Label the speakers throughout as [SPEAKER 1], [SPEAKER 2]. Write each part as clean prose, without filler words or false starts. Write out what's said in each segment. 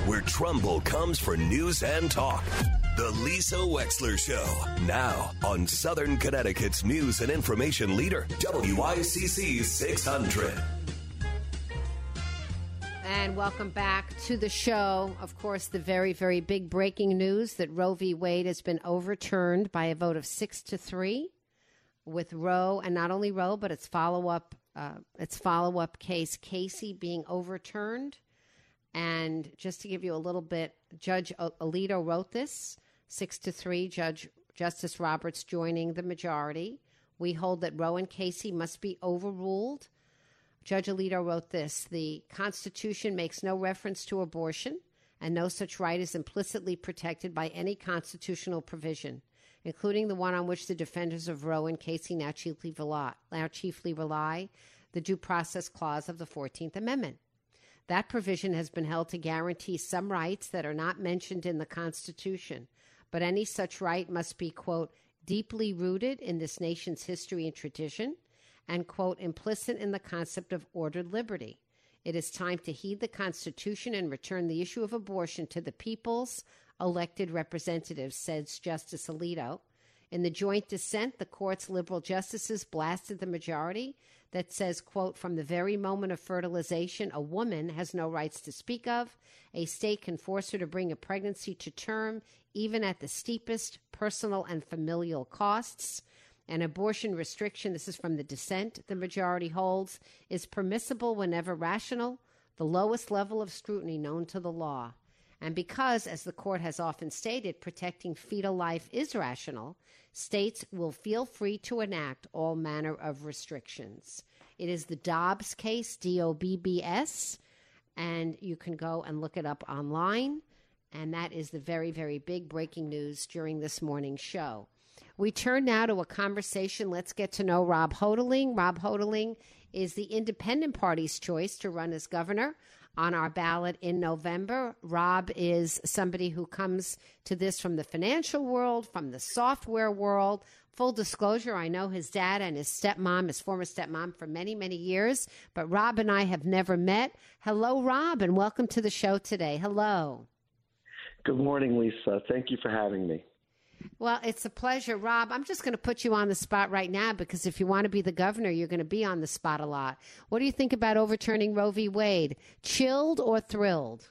[SPEAKER 1] where Trumbull comes for news and talk. The Lisa Wexler Show, now on Southern Connecticut's news and information leader, WICC 600.
[SPEAKER 2] And welcome back to the show. Of course, the very, very big breaking news that Roe v. Wade has been overturned by a vote of 6-3, with Roe, and not only Roe, but its follow-up case, Casey, being overturned. And just to give you a little bit, Judge Alito wrote this, 6-3, Justice Roberts joining the majority. We hold that Roe and Casey must be overruled. Judge Alito wrote this: the Constitution makes no reference to abortion, and no such right is implicitly protected by any constitutional provision, including the one on which the defenders of Roe and Casey now chiefly rely, the Due Process Clause of the 14th Amendment. That provision has been held to guarantee some rights that are not mentioned in the Constitution, but any such right must be, quote, deeply rooted in this nation's history and tradition, and, quote, implicit in the concept of ordered liberty. It is time to heed the Constitution and return the issue of abortion to the people's elected representatives, says Justice Alito. In the joint dissent, the court's liberal justices blasted the majority that says, quote, from the very moment of fertilization, a woman has no rights to speak of. A state can force her to bring a pregnancy to term, even at the steepest personal and familial costs. An abortion restriction, this is from the dissent, the majority holds, is permissible whenever rational, the lowest level of scrutiny known to the law. And because, as the court has often stated, protecting fetal life is rational, states will feel free to enact all manner of restrictions. It is the Dobbs case, DOBBS, and you can go and look it up online. And that is the very, very big breaking news during this morning's show. We turn now to a conversation. Let's get to know Rob Hotaling. Rob Hotaling is the Independent Party's choice to run as governor on our ballot in November. Rob is somebody who comes to this from the financial world, from the software world. Full disclosure, I know his dad and his stepmom, his former stepmom, for many, many years, but Rob and I have never met. Hello, Rob, and welcome to the show today. Hello.
[SPEAKER 3] Good morning, Lisa. Thank you for having me.
[SPEAKER 2] Well, it's a pleasure. Rob, I'm just going to put you on the spot right now because if you want to be the governor, you're going to be on the spot a lot. What do you think about overturning Roe v. Wade? Chilled or thrilled?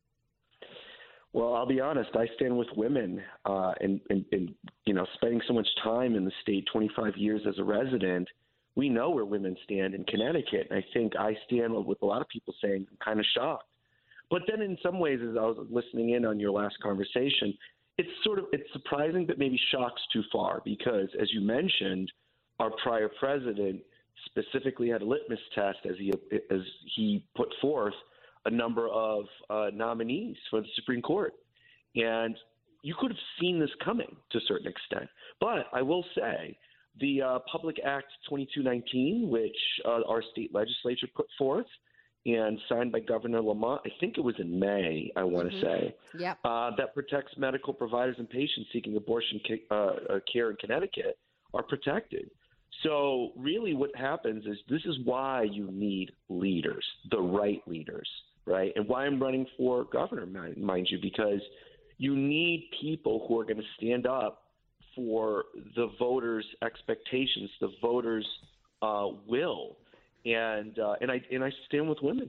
[SPEAKER 3] Well, I'll be honest. I stand with women and spending so much time in the state, 25 years as a resident, we know where women stand in Connecticut. And I think I stand with a lot of people saying I'm kind of shocked. But then in some ways, as I was listening in on your last conversation, it's surprising, but maybe shocks too far because, as you mentioned, our prior president specifically had a litmus test as he put forth a number of nominees for the Supreme Court. And you could have seen this coming to a certain extent. But I will say the Public Act 2219, which our state legislature put forth, and signed by Governor Lamont, I think it was in May, I want to say,
[SPEAKER 2] yep.
[SPEAKER 3] That protects medical providers and patients seeking abortion care in Connecticut are protected. So really what happens is this is why you need leaders, the right leaders, right? And why I'm running for governor, mind you, because you need people who are going to stand up for the voters' expectations, the voters' will. And I stand with women.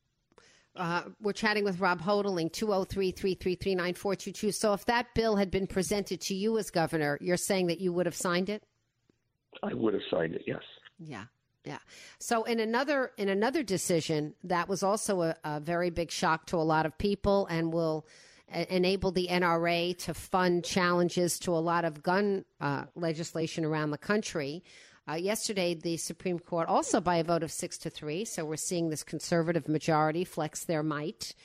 [SPEAKER 2] We're chatting with Rob Hotaling, 203-333-9422. So if that bill had been presented to you as governor, you're saying that you would have signed it?
[SPEAKER 3] I would have signed it, yes.
[SPEAKER 2] Yeah. So in another decision, that was also a very big shock to a lot of people and will enable the NRA to fund challenges to a lot of gun legislation around the country. Yesterday, the Supreme Court, also by a vote of 6-3, so we're seeing this conservative majority flex their might,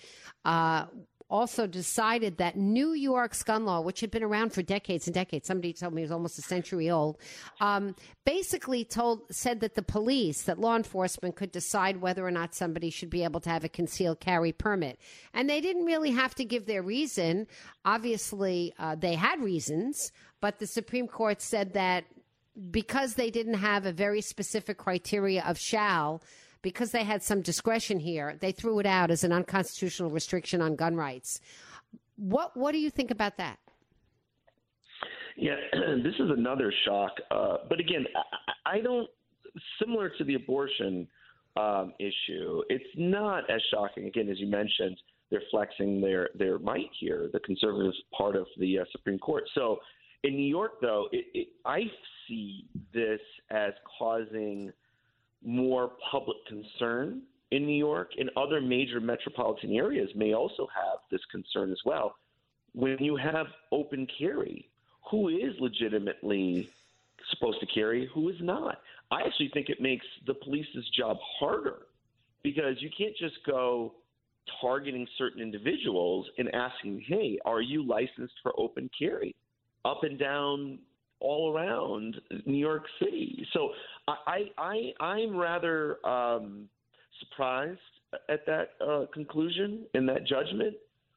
[SPEAKER 2] also decided that New York's gun law, which had been around for decades and decades, somebody told me it was almost a century old, basically said that the police, that law enforcement could decide whether or not somebody should be able to have a concealed carry permit. And they didn't really have to give their reason. Obviously, they had reasons, but the Supreme Court said that because they didn't have a very specific criteria of shall, because they had some discretion here, they threw it out as an unconstitutional restriction on gun rights. What do you think about that?
[SPEAKER 3] Yeah, this is another shock. But again, I don't, similar to the abortion issue, it's not as shocking. Again, as you mentioned, they're flexing their might here, the conservative part of the Supreme Court. So in New York, though, I see this as causing more public concern in New York, and other major metropolitan areas may also have this concern as well. When you have open carry, who is legitimately supposed to carry, who is not? I actually think it makes the police's job harder, because you can't just go targeting certain individuals and asking, hey, are you licensed for open carry up and down all around New York City? So I'm rather surprised at that conclusion and that judgment.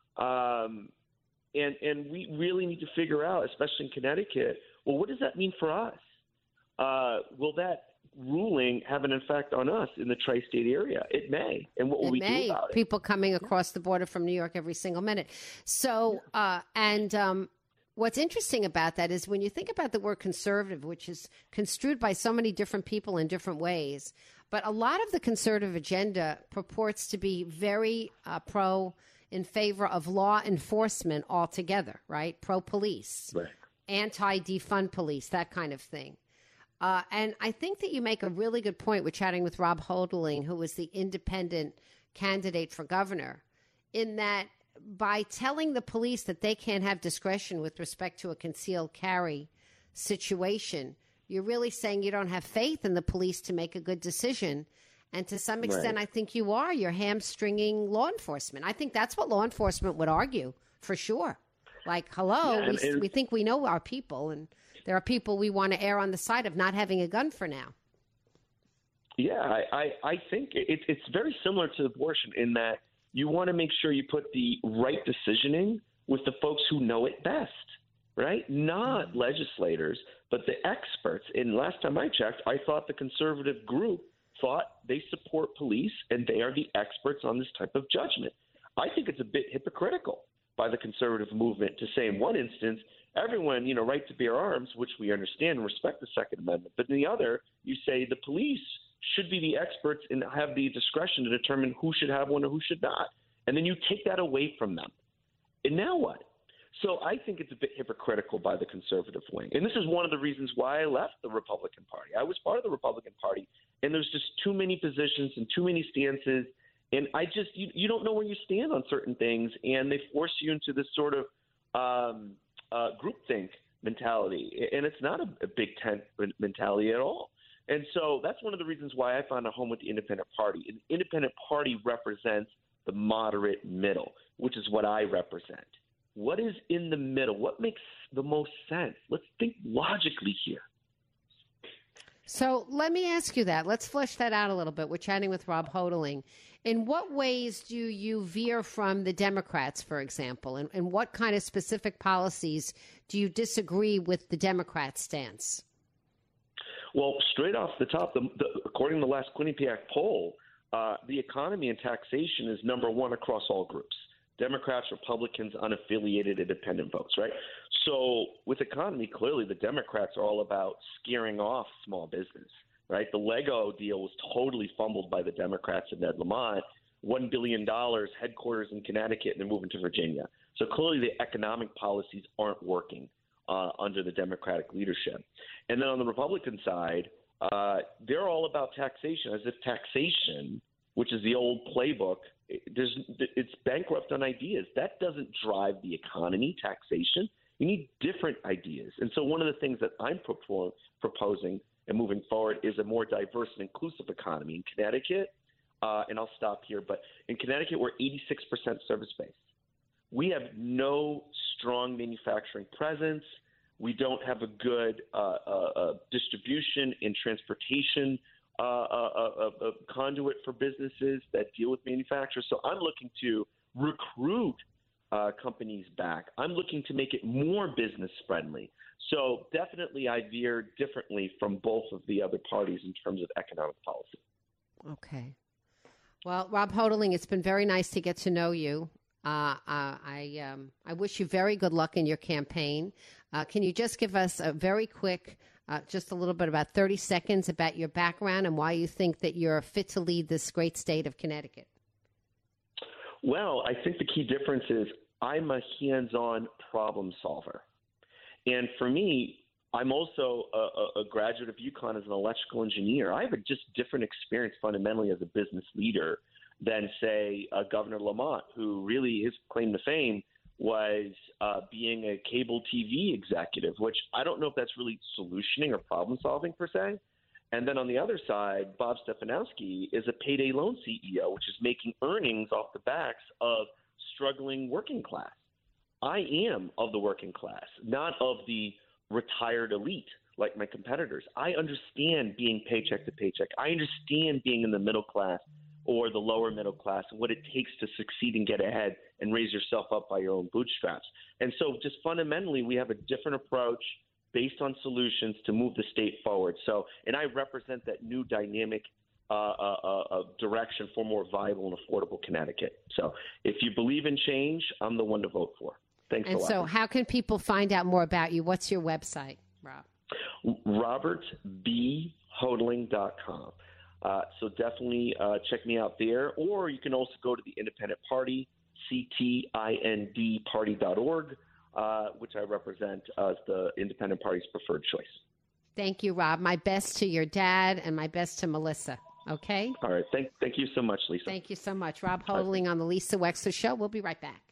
[SPEAKER 3] And we really need to figure out, especially in Connecticut, well, what does that mean for us? Will that ruling have an effect on us in the tri-state area? It may. And what will we do about it?
[SPEAKER 2] People coming across the border from New York every single minute. So, what's interesting about that is when you think about the word conservative, which is construed by so many different people in different ways, but a lot of the conservative agenda purports to be very in favor of law enforcement altogether, right? Pro-police,
[SPEAKER 3] right.
[SPEAKER 2] Anti-defund police, that kind of thing. And I think that you make a really good point with chatting with Rob Holding, who was the independent candidate for governor, in that by telling the police that they can't have discretion with respect to a concealed carry situation, you're really saying you don't have faith in the police to make a good decision. And to some extent, right. I think you are. You're hamstringing law enforcement. I think that's what law enforcement would argue, for sure. Like, hello, we think we know our people, and there are people we want to err on the side of not having a gun for now.
[SPEAKER 3] Yeah, I think it's very similar to abortion in that you want to make sure you put the right decisioning with the folks who know it best, right? Not legislators, but the experts. And last time I checked, I thought the conservative group thought they support police and they are the experts on this type of judgment. I think it's a bit hypocritical by the conservative movement to say in one instance, everyone, right to bear arms, which we understand and respect the Second Amendment. But in the other, you say the police should be the experts and have the discretion to determine who should have one or who should not. And then you take that away from them. And now what? So I think it's a bit hypocritical by the conservative wing. And this is one of the reasons why I left the Republican Party. I was part of the Republican Party, and there's just too many positions and too many stances. And I just you don't know where you stand on certain things, and they force you into this sort of groupthink mentality. And it's not a big tent mentality at all. And so that's one of the reasons why I found a home with the Independent Party. An Independent Party represents the moderate middle, which is what I represent. What is in the middle? What makes the most sense? Let's think logically here.
[SPEAKER 2] So let me ask you that. Let's flesh that out a little bit. We're chatting with Rob Holding. In what ways do you veer from the Democrats, for example? And what kind of specific policies do you disagree with the Democrats' stance?
[SPEAKER 3] Well, straight off the top, according to the last Quinnipiac poll, the economy and taxation is number one across all groups. Democrats, Republicans, unaffiliated, independent votes, right? So with economy, clearly the Democrats are all about scaring off small business, right? The Lego deal was totally fumbled by the Democrats and Ned Lamont. $1 billion, headquarters in Connecticut, and they're moving to Virginia. So clearly the economic policies aren't working under the Democratic leadership. And then on the Republican side, they're all about taxation, as if taxation, which is the old playbook, it's bankrupt on ideas. That doesn't drive the economy, taxation. You need different ideas. And so one of the things that I'm proposing and moving forward is a more diverse and inclusive economy. In Connecticut, and I'll stop here, but in Connecticut, we're 86% service-based. We have no strong manufacturing presence. We don't have a good distribution and transportation conduit for businesses that deal with manufacturers. So I'm looking to recruit companies back. I'm looking to make it more business friendly. So definitely I veer differently from both of the other parties in terms of economic policy.
[SPEAKER 2] Okay. Well, Rob Hoteling, it's been very nice to get to know you. I wish you very good luck in your campaign. Can you just give us a very quick, just a little bit, about 30 seconds about your background and why you think that you're fit to lead this great state of Connecticut?
[SPEAKER 3] Well, I think the key difference is I'm a hands-on problem solver. And for me, I'm also a graduate of UConn as an electrical engineer. I have a just different experience fundamentally as a business leader than, say, Governor Lamont, who really his claim to fame was being a cable TV executive, which I don't know if that's really solutioning or problem solving per se. And then on the other side, Bob Stefanowski is a payday loan CEO, which is making earnings off the backs of struggling working class. I am of the working class, not of the retired elite like my competitors. I understand being paycheck to paycheck. I understand being in the middle class or the lower middle class and what it takes to succeed and get ahead and raise yourself up by your own bootstraps. And so just fundamentally, we have a different approach based on solutions to move the state forward. So, and I represent that new dynamic direction for more viable and affordable Connecticut. So if you believe in change, I'm the one to vote for. Thanks a lot.
[SPEAKER 2] And so how can people find out more about you? What's your website, Rob?
[SPEAKER 3] RobertBHoteling.com. So definitely check me out there. Or you can also go to the Independent Party, CTINDparty.org, which I represent as the Independent Party's preferred choice.
[SPEAKER 2] Thank you, Rob. My best to your dad and my best to Melissa. Okay?
[SPEAKER 3] All right. Thank you so much, Lisa.
[SPEAKER 2] Thank you so much. Rob Hoteling on the Lisa Wexler Show. We'll be right back.